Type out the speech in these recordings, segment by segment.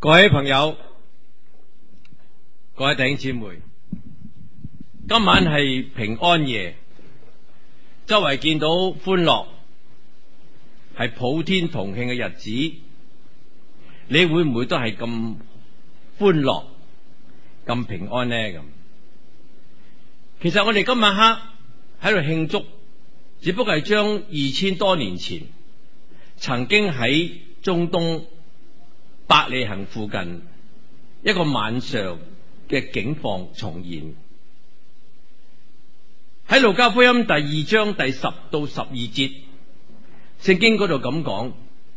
各位朋友，各位弟兄姊妹，今晚係平安夜，周圍見到歡樂，係普天同慶嘅日子，你會唔會都係咁歡樂、咁平安呢？咁其實我哋今晚黑喺度慶祝，只不過係將2000多年前曾經喺中東伯利恆附近一個晚上嘅景況重現。喺路加福音第2章第10到12節，聖經嗰度咁講：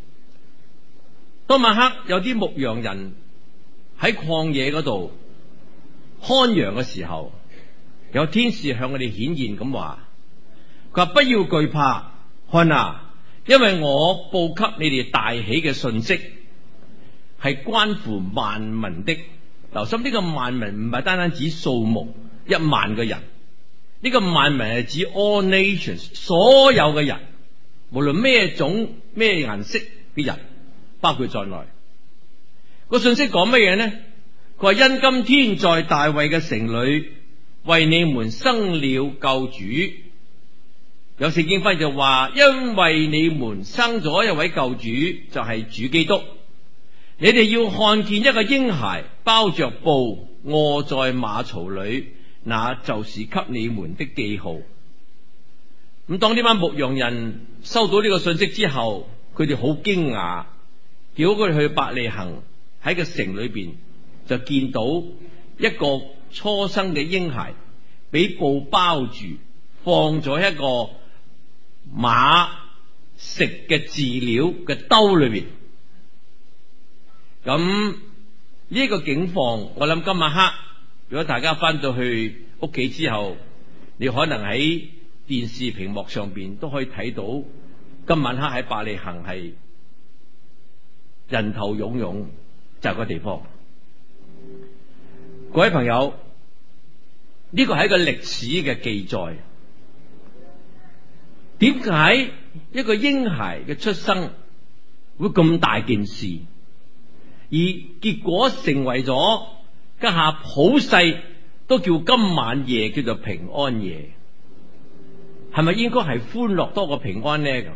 當晚黑有啲牧羊人喺曠野嗰度看羊嘅時候，有天使向我哋顯現咁話，佢話不要懼怕，看啊，因為我報給你哋大喜嘅訊息，係關乎萬民的。留心，呢個萬民唔係單單指數目1萬個人，呢個萬民係指 all nations， 所有嘅人，無論咩種咩顏色嘅人，包括在內。個訊息講乜嘢呢？佢話因今天在大衛嘅城裏為你們生了救主。有聖經翻譯就話，因為你們生咗一位救主，就係主基督。你哋要看見一個嬰孩包着布臥在馬槽裏，那就是給你們的記號。咁當呢班牧羊人收到呢個信息之後，佢哋好驚訝，叫佢哋去伯利恆，喺個城裏邊就見到一個初生嘅嬰孩俾布包住，放咗一個馬食嘅飼料嘅兜裏邊。咁呢個景況，我諗今晚黑，如果大家翻到去屋企之後，你可能喺電視屏幕上邊都可以睇到，今晚黑喺伯利恆係人頭湧湧，就係個地方。各位朋友，呢個係一個歷史嘅記載。點解一個嬰孩嘅出生會咁大件事？而結果成為咗家下普世都叫今晚夜叫做平安夜，係咪應該係歡樂多過平安呢？咁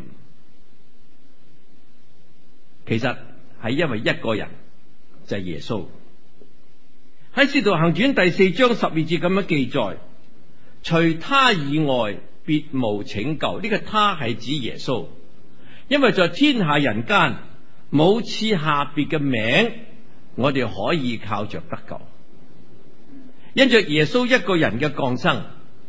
其實係因為一個人，就係耶穌。喺《使徒行傳》第4章12節咁樣記載，除他以外別無拯救。呢個他係指耶穌，因為在天下人間冇賜下別嘅名，我哋可以靠着得救。因着耶穌一個人嘅降生，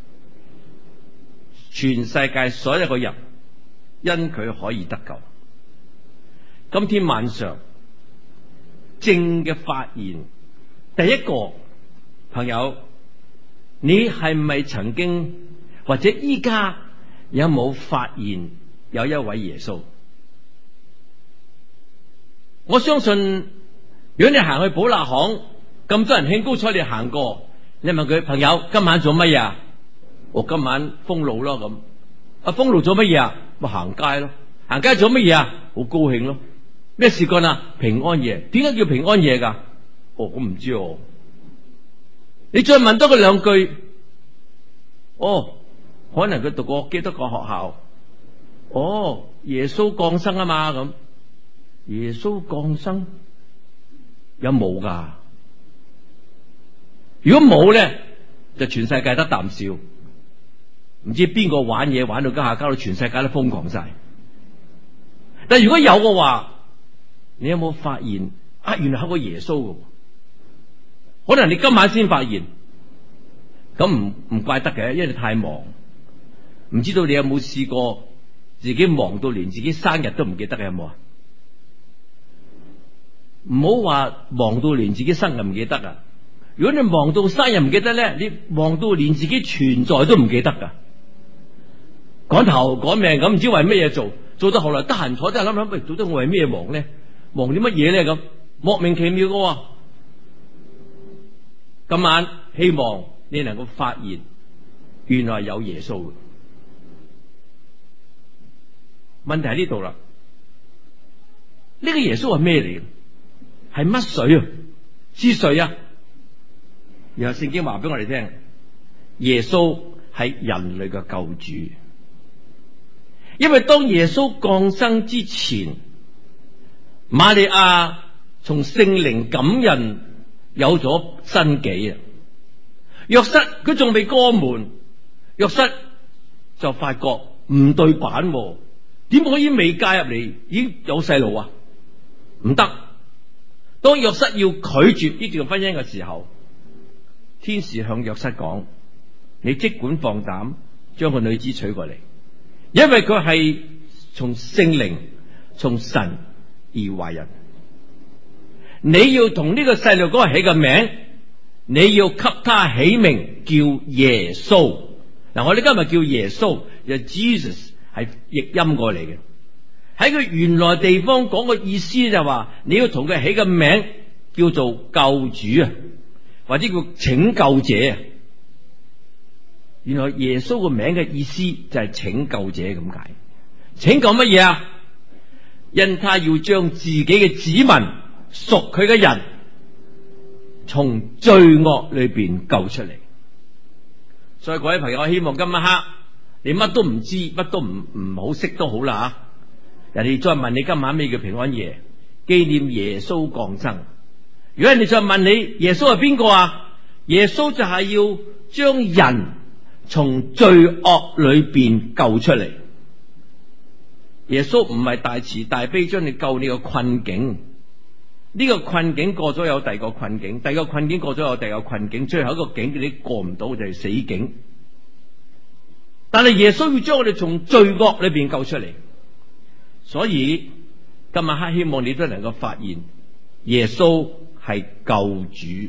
全世界所有嘅人因佢可以得救。今天晚上正嘅發現，第一個朋友，你係咪曾經或者依家有冇發現有一位耶穌？我相信，如果你行去寶勒巷，咁多人興高采烈行過，你問佢朋友今晚做乜嘢啊？我今晚封路咯咁。啊，封路做乜嘢啊？咪行街咯。行街做乜嘢啊？好高興咯。咩事幹啊？平安夜。點解叫平安夜噶？我唔知哦。你再問多佢兩句，可能佢讀過基督教學校。耶穌降生啊嘛咁。耶穌降生有冇噶？如果冇咧，就全世界得啖笑。唔知邊個玩嘢玩到家下，搞到全世界都瘋狂晒。但如果有嘅話，你有冇發現啊？原來係個耶穌嘅，可能你今晚先發現，咁唔怪得嘅，因為你太忙。唔知道你有冇試過自己忙到連自己生日都唔記得嘅？有冇啊？唔好話忙到連自己生日唔記得啊！如果你忙到生日唔記得咧，你忙到連自己存在都唔記得噶，趕頭趕命咁，唔知為咩嘢做到後來得閒坐低諗諗，喂，到底我為咩忙咧？忙啲乜嘢咧？咁莫名其妙嘅。今晚希望你能夠發現，原來有耶穌嘅。問題喺呢度啦，呢個耶穌係咩嚟？ 係乜水啊？是誰啊？然後聖經話俾我哋聽，耶穌係人類嘅救主。因為當耶穌降生之前，瑪利亞從聖靈感孕有咗身紀啊。約瑟佢仲未過門，約瑟就發覺唔對版，點可以未嫁入嚟已經有細路啊？唔得。當約瑟要拒絕呢段婚姻嘅時候，天使向約瑟講：你即管放膽將個女子娶過嚟，因為佢係從聖靈從神而懷孕。你要同呢個細路哥起個名，你要給他起名叫耶穌。嗱，我哋今日叫耶穌，就 Jesus 係譯音過嚟嘅。喺佢原來地方講個意思就話，你要同佢起個名叫做救主啊，或者叫拯救者啊。原來耶穌個名嘅意思就係拯救者咁解。拯救乜嘢啊？因他要將自己嘅子民屬佢嘅人從罪惡裏邊救出嚟。所以各位朋友，我希望今晚黑你乜都唔知，乜都唔好識都好啦吓。人哋再問你今晚咩叫平安夜，紀念耶穌降生。如果人哋再問你耶穌係邊個啊？耶穌就係要將人從罪惡裏邊救出嚟。耶穌唔係大慈大悲將你救你個困境，呢個困境過咗有第二個困境，第二個困境過咗有第二個困境，最後一個境你過唔到就係死境。但係耶穌要將我哋從罪惡裏邊救出嚟，所以今晚黑希望你都能夠發現耶穌係救主。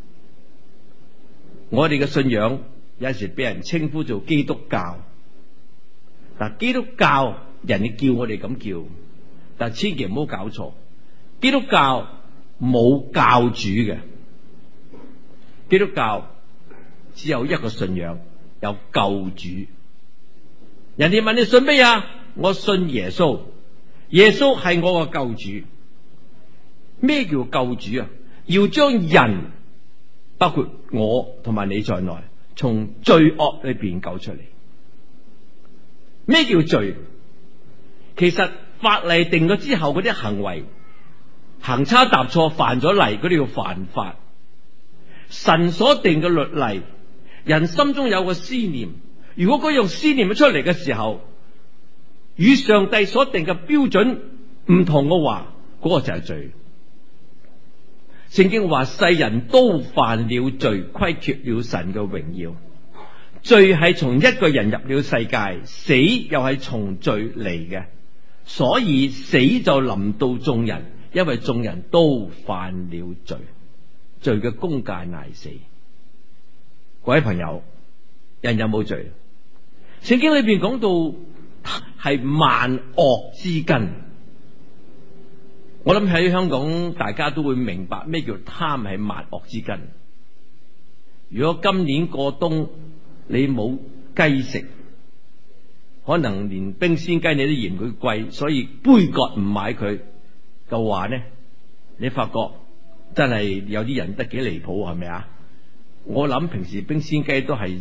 我哋嘅信仰有陣時俾人稱呼做基督教，嗱，基督教人哋叫我哋咁叫，但千祈唔好搞錯，基督教冇教主嘅，基督教只有一個信仰，有救主。人哋問你信咩啊？我信耶穌，耶穌係我個救主。咩叫救主啊？要將人，包括我同埋你在內，從罪惡裏邊救出嚟。咩叫罪？其實法例定咗之後嗰啲行為，行差踏錯犯咗例，嗰啲叫犯法。神所定嘅律例，人心中有個思念，如果嗰樣思念出嚟嘅時候，與上帝所定嘅標準唔同嘅話，嗰個就係罪。聖經話世人都犯了罪，虧缺了神嘅榮耀。罪係從一個人入了世界，死又係從罪嚟嘅，所以死就臨到眾人，因為眾人都犯了罪，罪嘅工價乃死。各位朋友，人有冇罪？聖經裏邊講到係萬惡之根。我諗喺香港大家都會明白咩叫貪係萬惡之根。如果今年過冬你冇雞食，可能連冰鮮雞你都嫌佢貴，所以杯葛唔買佢嘅話呢，你發覺真係有啲人得幾離譜，係咪啊？我諗平時冰鮮雞都係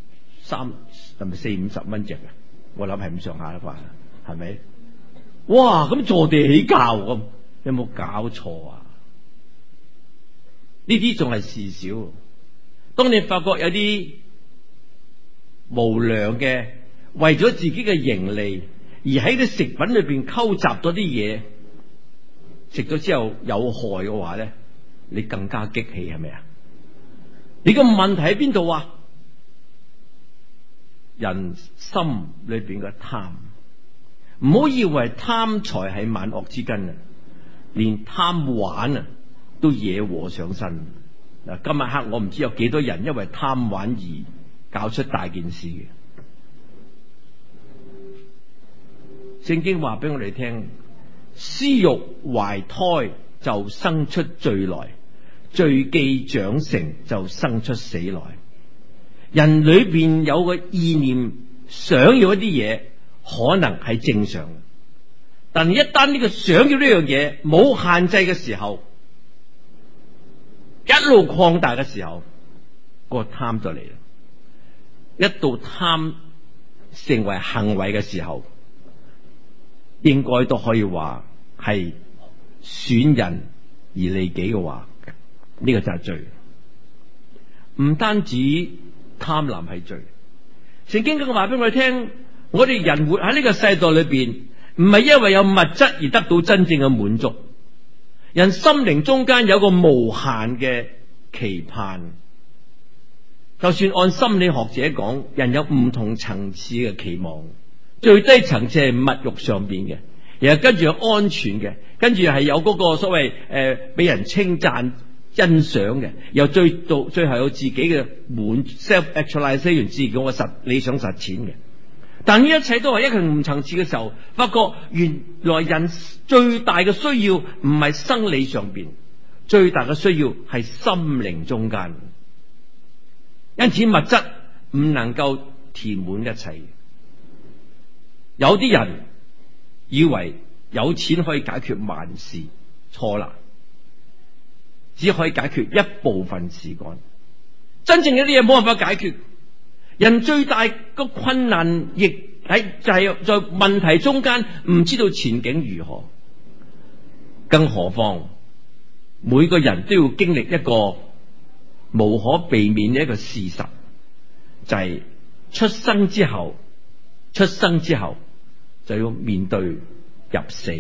4-50蚊隻嘅，我諗係咁上下啦啩，係咪？哇，咁坐地起價咁，有冇搞錯啊？呢啲仲係事小，當你發覺有啲無良嘅為咗自己嘅盈利而喺啲食品裏邊溝雜咗啲嘢，食咗之後有害嘅話咧，你更加激氣，係咪啊？你個問題喺邊度啊？人心裏邊嘅貪，唔好以為貪財係萬惡之根啊，連貪玩啊都惹禍上身。嗱，今日黑我唔知有幾多人因為貪玩而搞出大件事嘅。聖經話俾我哋聽，私欲懷胎就生出罪來，罪既長成就生出死來。人裏邊有個意念，想要一啲嘢，可能係正常嘅，但一旦呢個想要呢樣嘢冇限制嘅時候， 一路擴大嘅時候，個貪就嚟啦。一到貪成為行為嘅時候，應該都可以話係損人而利己嘅話，呢個就係罪。唔單止貪婪係罪，聖經更話俾我哋聽，我哋人活喺呢個世代裏邊，唔係因為有物質而得到真正嘅滿足，人心靈中間有個無限嘅期盼。就算按心理學者講，人有唔同層次嘅期望，最低層次係物欲上邊嘅，然後跟住有安全嘅，跟住係有嗰個所謂俾人稱讚欣賞嘅，又最後有自己嘅滿 self actualization， 自己嘅理想實踐嘅。但呢一切都係一個唔層次嘅時候，發覺原來人最大嘅需要唔係生理上邊，最大嘅需要係心靈中間。因此物質唔能夠填滿一切。有啲人以為有錢可以解決萬事，錯啦，只可以解決一部分事幹。真正有啲嘢冇辦法解決。人最大個困難亦喺就係在問題中間唔知道前景如何，更何況每個人都要經歷一個無可避免嘅一個事實，就係出生之後就要面對入死，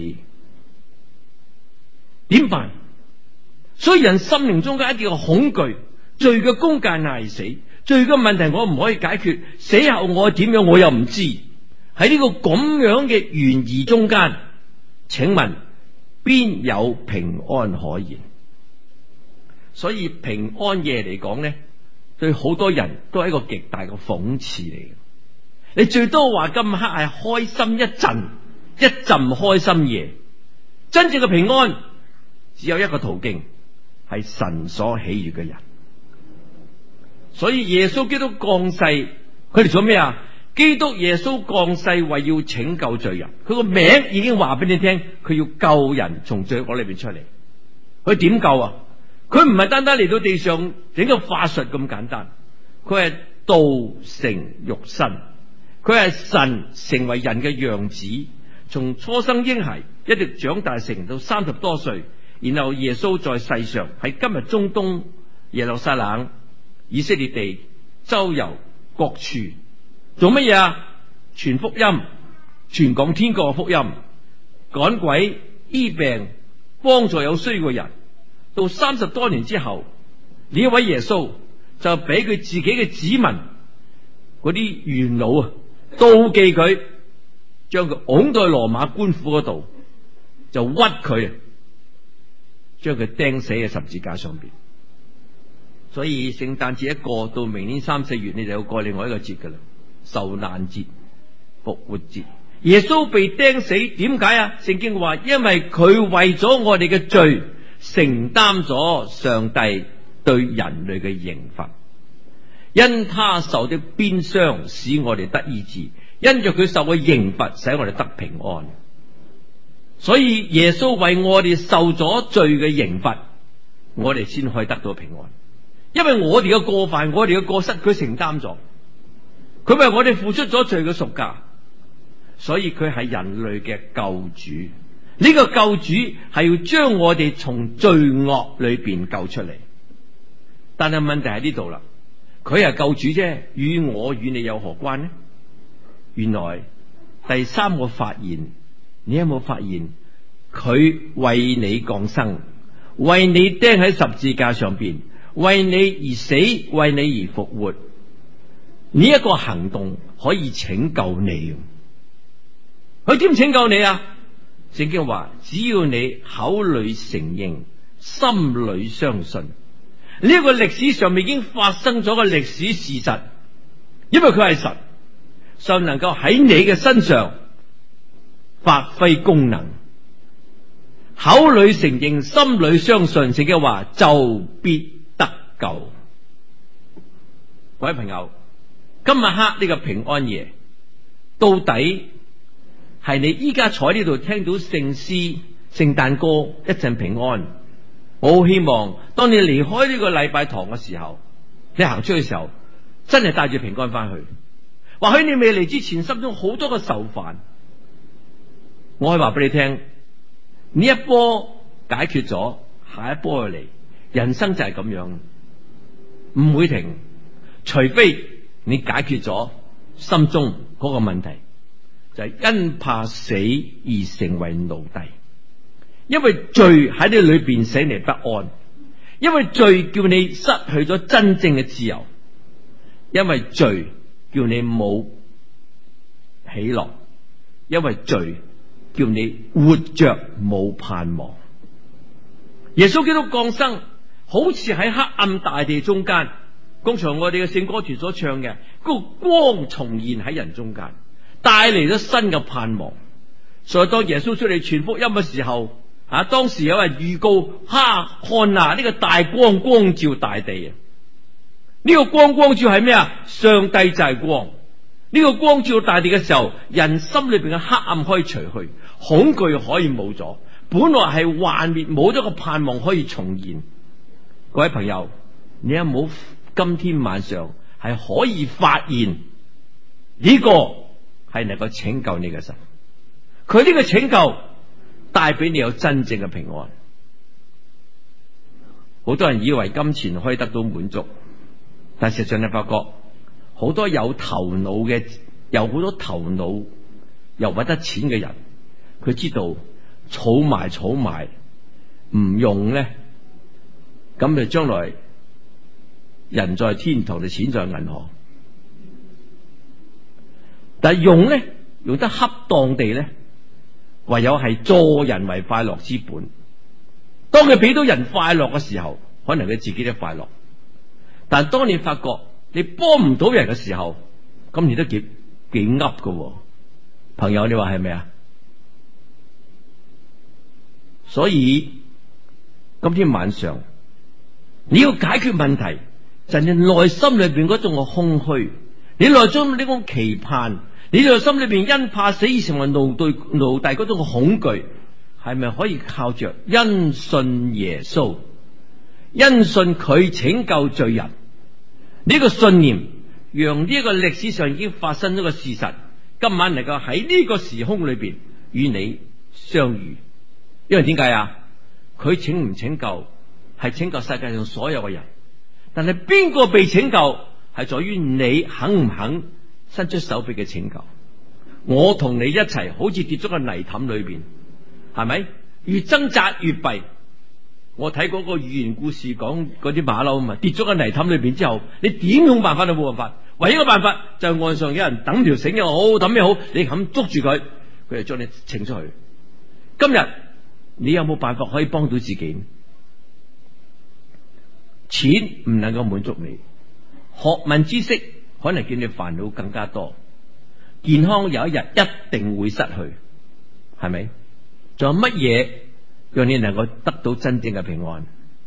點辦？所以人心靈中間一定有恐懼，罪嘅工價係死，罪嘅問題我唔可以解決，死後我點樣我又唔知。喺呢個咁樣嘅懸疑中間，請問邊有平安可言？所以平安夜嚟講咧，對好多人都係一個極大嘅諷刺嚟嘅。你最多話今刻係開心一陣開心夜，真正嘅平安只有一個途徑，係神所喜悅嘅人。所以耶穌基督降世，佢哋做咩啊？基督耶穌降世為要拯救罪人，佢個名已經話俾你聽，佢要救人從罪惡裏邊出嚟。佢點救啊？佢唔係單單嚟到地上整個法術咁簡單，佢係道成肉身，佢係神成為人嘅樣子，從初生嬰孩一直長大成到30多歲，然後耶穌在世上喺今日中東耶路撒冷以色列地周遊各處，做乜嘢啊？傳福音，傳講天國嘅福音，趕鬼醫病，幫助有需要嘅人。到30多年之後，呢一位耶穌就俾佢自己嘅子民嗰啲元老啊妒忌佢，將佢拱到去羅馬官府嗰度，就屈佢，將佢釘死喺十字架上邊。所以聖誕節一過，到明年3、4月你就要過另外一個節噶啦，受難節、復活節。耶穌被釘死，點解啊？聖經話因為佢為咗我哋嘅罪承擔咗上帝對人類嘅刑罰，因他受的鞭傷使我哋得醫治，因着佢受嘅刑罰使我哋得平安。所以耶穌為我哋受咗罪嘅刑罰，我哋先可以得到平安。因為我哋嘅過犯，我哋嘅過失，佢承擔咗，佢為我哋付出咗罪嘅贖價，所以佢係人類嘅救主。呢個救主係要將我哋從罪惡裏邊救出嚟。但係問題喺呢度啦，佢係救主啫，與我與你有何關呢？原來第三個發現，你有冇發現佢為你降生，為你釘喺十字架上邊，為你而死，為你而復活。呢一個行動可以拯救你。佢點拯救你啊？聖經話只要你口裏承認，心裏相信，呢個歷史上面已經發生咗個歷史事實，因為佢係神，就能夠喺你嘅身上發揮功能。口裏承認，心裏相信，聖經話就必得救。各位朋友，今日黑呢個平安夜，到底係你依家坐喺呢度聽到聖詩、聖誕歌一陣平安， 我好希望當你離開呢個禮拜堂嘅時候，你行出去嘅時候，真係帶住平安翻去。或許你未嚟之前，心中好多個愁煩，我可以話俾你聽，呢一波解決咗，下一波就嚟。人生就係咁樣，唔會停，除非你解決咗心中嗰個問題，就係因怕死而成為奴隸。因為罪喺你裏邊使你不安，因為罪叫你失去咗真正嘅自由，因為罪叫你冇喜樂，因為罪叫你活着冇盼望。耶穌基督降生，好似喺黑暗大地中間，剛才我哋嘅聖歌團所唱嘅嗰個光重現喺人中間，帶嚟咗新嘅盼望。所以當耶穌出嚟傳福音嘅時候，當時有人預告，看啊，呢個大光光照大地啊！呢個光照係咩啊？上帝就係光。呢個光照大地嘅時候，人心裏邊嘅黑暗可以除去，恐懼可以冇咗，本來係幻滅冇咗個盼望可以重現。各位朋友，你有冇今天晚上係可以發現呢個係能夠拯救你嘅神？佢呢個拯救帶俾你有真正嘅平安。好多人以為金錢可以得到滿足，但實際上你發覺好多有頭腦嘅，有好多頭腦又搵得錢嘅人，佢知道儲埋唔用咧，咁就將來人在天堂，就錢在銀行。但係用得恰當地咧，唯有係助人為快樂之本。當佢俾到人快樂嘅時候，可能佢自己都快樂。但係當你發覺你幫唔到人嘅時候，咁你都幾噏㗎。朋友，你話係咪啊？所以今天晚上你要解決問題，就係你內心裏邊嗰種嘅空虛，你內心呢種期盼，你內心裏邊因怕死而成為奴隸嗰種嘅恐懼，係咪可以靠着因信耶穌，因信佢拯救罪人呢個信念，讓呢個歷史上已經發生咗個事實，今晚能夠喺呢個時空裏邊與你相遇？因為點解啊？佢拯唔拯救係拯救世界上所有嘅人，但係邊個被拯救係在於你肯唔肯伸出手臂嘅拯救。我同你一齊好似跌咗個泥凼裏邊，係咪越掙扎越弊？我睇嗰個寓言故事講嗰啲馬騮啊嘛，跌咗個泥凼裏邊之後，你點用辦法都冇辦法，唯一個辦法就係岸上有人抌條繩又好，抌咩好，你肯捉住佢，佢就將你請出去。今日你有冇辦法可以幫到自己？錢唔能夠滿足你，學問知識可能叫你煩惱更加多，健康有一日一定會失去，係咪？仲有乜嘢讓你能夠得到真正嘅平安？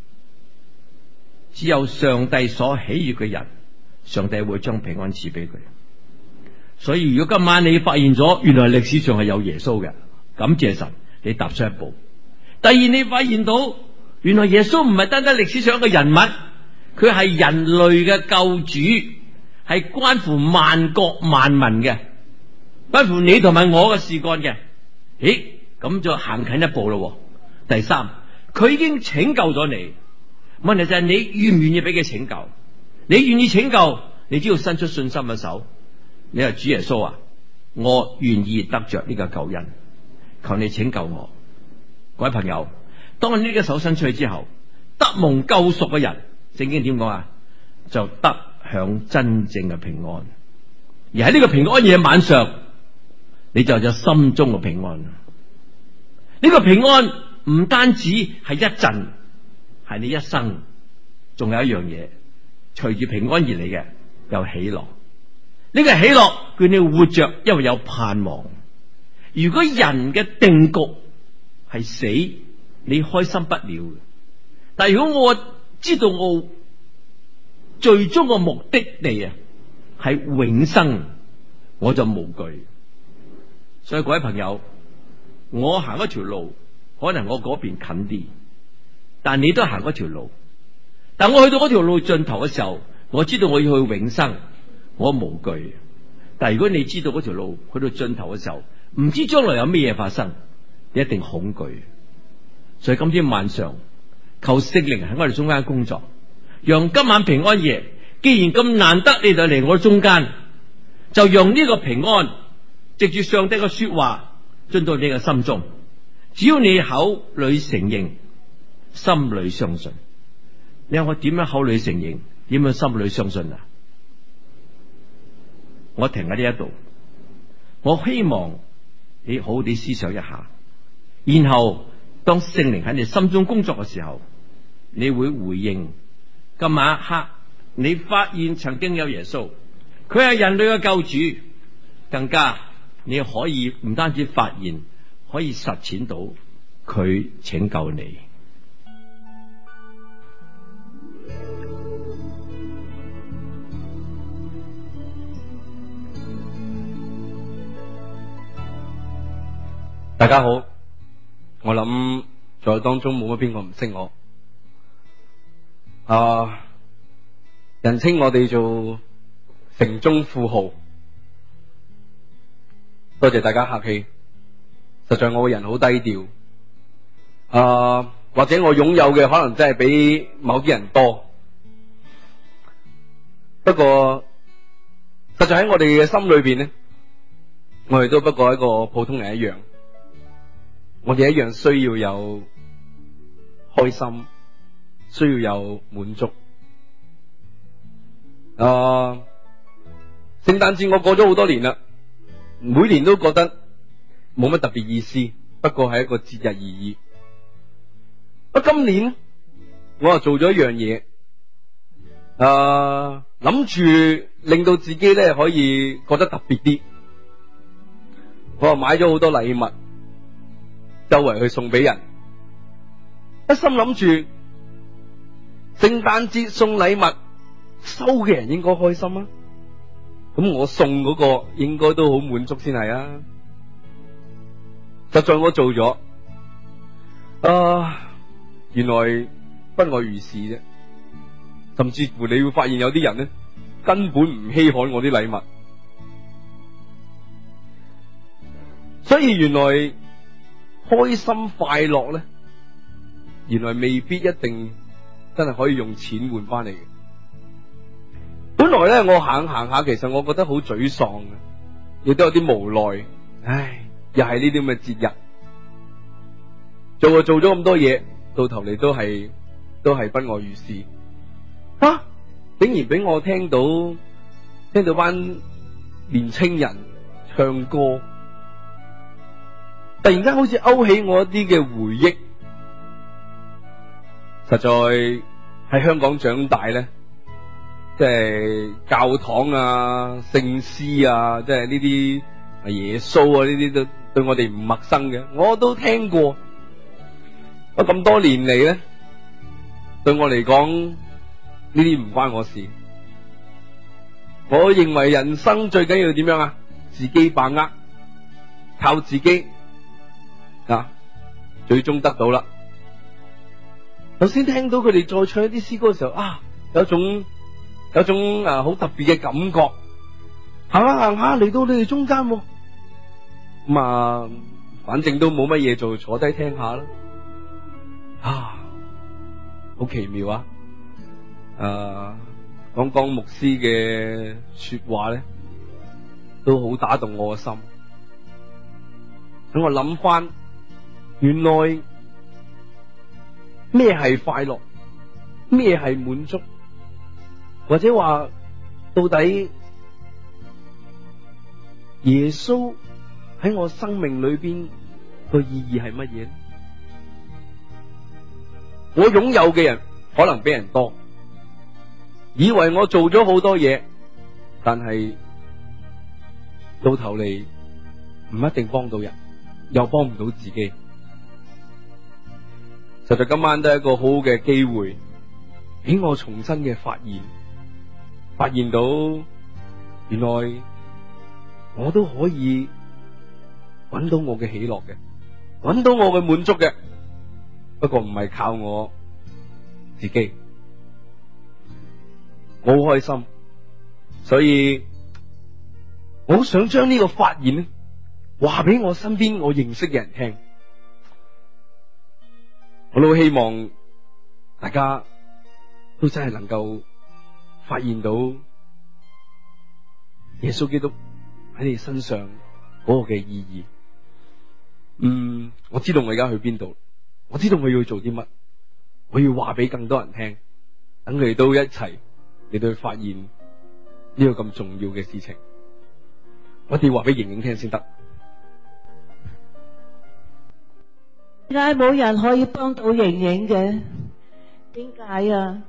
只有上帝所喜悅嘅人，上帝會將平安賜俾佢。所以如果今晚你發現咗原來歷史上係有耶穌嘅，感謝神，你踏出一步。第二，你發現到原來耶穌唔係單單歷史上一個人物，佢係人類嘅救主，係關乎萬國萬民嘅，關乎你同埋我嘅事幹嘅。咦，咁就行近一步咯。第三，佢已經拯救咗你，問題就係你願唔願意俾佢拯救？你願意拯救，你只要伸出信心嘅手，你話主耶穌啊，我願意得着呢個救恩，求你拯救我。各位朋友，當你呢個手伸出去之後，得蒙救贖嘅人，聖經點講啊？就得享真正嘅平安。而喺呢個平安夜晚上，你就有心中嘅平安。呢個平安唔單止係一陣，係你一生。仲有一樣嘢，隨住平安而嚟嘅有喜樂。呢個喜樂叫你活着，因為有盼望。如果人嘅定局係死，你開心不了嘅。但係如果我知道我最終嘅目的地啊係永生，我就無懼。所以各位朋友，我行一條路，可能我嗰邊近啲， 但你都行嗰條路。但我去到嗰條路盡頭嘅時候，我知道我要去永生，我無懼。但係如果你知道嗰條路去到盡頭嘅時候，唔知將來有咩嘢發生，你一定恐懼。所以今天晚上，求聖靈喺我哋中間工作，讓今晚平安夜，既然咁難得你就嚟我中間，就讓呢個平安藉住上帝嘅說話進到你嘅心中。只要你口裏承認，心裏相信。你話我點樣口裏承認，點樣心裏相信啊？我停喺呢一度，我希望你好好地思想一下，然後當聖靈喺你心中工作嘅時候，你會回應。今晚一刻，你發現曾經有耶穌，佢係人類嘅救主，更加你可以唔單止發現，可以實踐到佢拯救你。 大家好，我諗在當中冇乜邊個唔識我。人稱我哋做城中富豪，多謝大家客氣。實在我個人好低調，或者我擁有嘅可能真係比某啲人多。不過實在喺我哋嘅心裏邊呢，我哋都不過一個普通人一樣。我哋一樣需要有開心，需要有滿足。聖誕節我過咗好多年啦，每年都覺得冇乜特別意思，不過係一個節日而已。不過今年我又做咗一樣嘢，諗住令到自己咧可以覺得特別啲。我又買咗好多禮物，周圍去送俾人，一心諗住聖誕節送禮物，收嘅人應該開心啊，咁我送嗰個應該都好滿足先係啊。實在我做咗，原來不外如是啫。甚至乎你會發現有啲人咧根本唔稀罕我啲禮物，所以原來開心快樂咧，原來未必一定真係可以用錢換翻嚟嘅。本來咧我行下，其實我覺得好沮喪嘅，亦都有啲無奈。唉，又係呢啲咁嘅節日，做咗咁多嘢，到頭嚟都係不外如是。竟然俾我聽到班年青人唱歌，突然間好似勾起我一啲嘅回憶。實在喺香港長大咧，即係教堂啊、聖詩啊，即係呢啲耶穌啊，呢啲都對我哋唔陌生嘅，我都聽過。不過咁多年嚟咧，對我嚟講呢啲唔關我事。我認為人生最緊要點樣啊？自己把握，靠自己最終得到啦。頭先聽到佢哋再唱一啲詩歌嘅時候，有種好特別嘅感覺。行下嚟到你哋中間，咁反正都冇乜嘢做，坐低聽下啦。好奇妙啊！剛剛牧師嘅說話咧，都好打動我嘅心。等我諗翻，原來咩係快樂，咩係滿足，或者話到底耶穌喺我生命裏邊個意義係乜嘢？我擁有嘅人可能比人多，以為我做咗好多嘢，但係到頭嚟唔一定幫到人，又幫唔到自己。實在今晚都係一個好好嘅機會，俾我重新嘅發現到原來我都可以揾到我嘅喜樂嘅，揾到我嘅滿足嘅。不過唔係靠我自己。我好開心，所以我好想將呢個發現咧話俾我身邊我認識嘅人聽。我都希望大家都真係能夠發現到耶穌基督喺你身上嗰個嘅意義。我知道我而家去邊度，我知道我要做啲乜，我要話俾更多人聽，等佢哋都一齊嚟到去發現呢個咁重要嘅事情。我一定要話俾瑩瑩聽先得。 點解冇人可以幫到瑩瑩嘅？點解啊？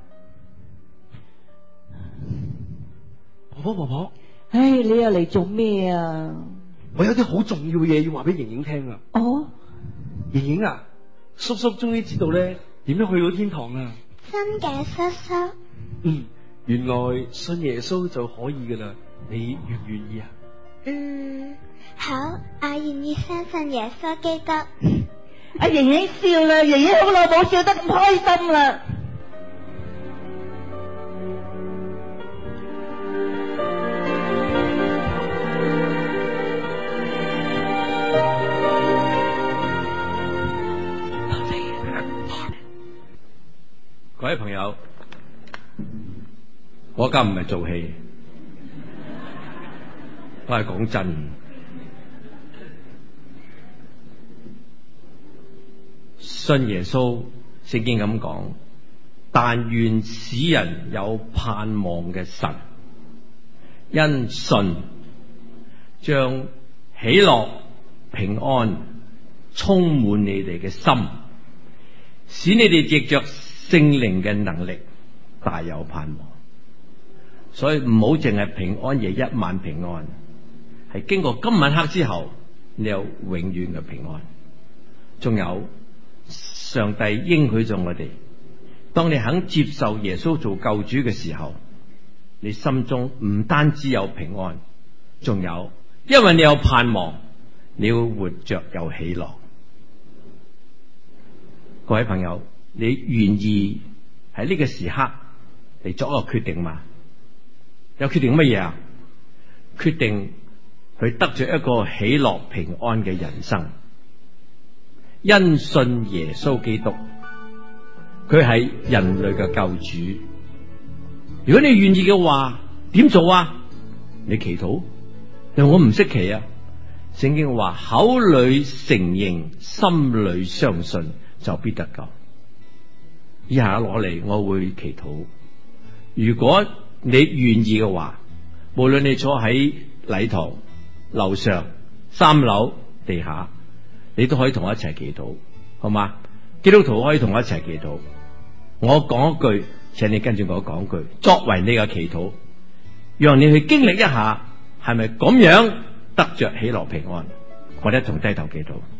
婆婆， 唉，你又嚟做咩啊？ 我有啲好重要嘅嘢要話俾瑩瑩聽啊！ 哦， 瑩瑩啊，叔叔終於知道咧點樣去到天堂啦！ 真嘅，叔叔。 原來信耶穌就可以噶啦，你願唔願意啊？ 好，我願意相信耶穌基督。 阿瑩瑩笑啦，瑩瑩好耐冇笑得咁開心啦。 各位朋友，我家唔係做戲，我係講真。信耶穌，聖經咁講，但願使人有盼望嘅神，因信將喜樂平安充滿你哋嘅心，使你哋藉着聖靈嘅能力大有盼望。所以唔好淨係平安夜一晚平安，係經過今晚黑之後，你有永遠嘅平安。仲有上帝應許咗我哋，當你肯接受耶穌做救主嘅時候，你心中唔單止有平安，仲有，因為你有盼望，你會活着有喜樂。各位朋友，你願意喺呢個時刻嚟作一個決定嗎？有決定乜嘢啊？決定去得着一個喜樂平安嘅人生。因信耶穌基督，佢係人類嘅救主。如果你願意嘅話，點做啊？你祈禱。但我唔識祈啊。聖經話口裏承認，心裏相信，就必得救。以下攞嚟，我會祈禱。如果你願意嘅話，無論你坐喺禮堂、樓上、3樓、地下，你都可以同我一齊祈禱，好嘛？基督徒可以同我一齊祈禱。我講一句，請你跟住我講句，作為你嘅祈禱，讓你去經歷一下，係咪咁樣得着喜樂平安？我哋一同低頭祈禱。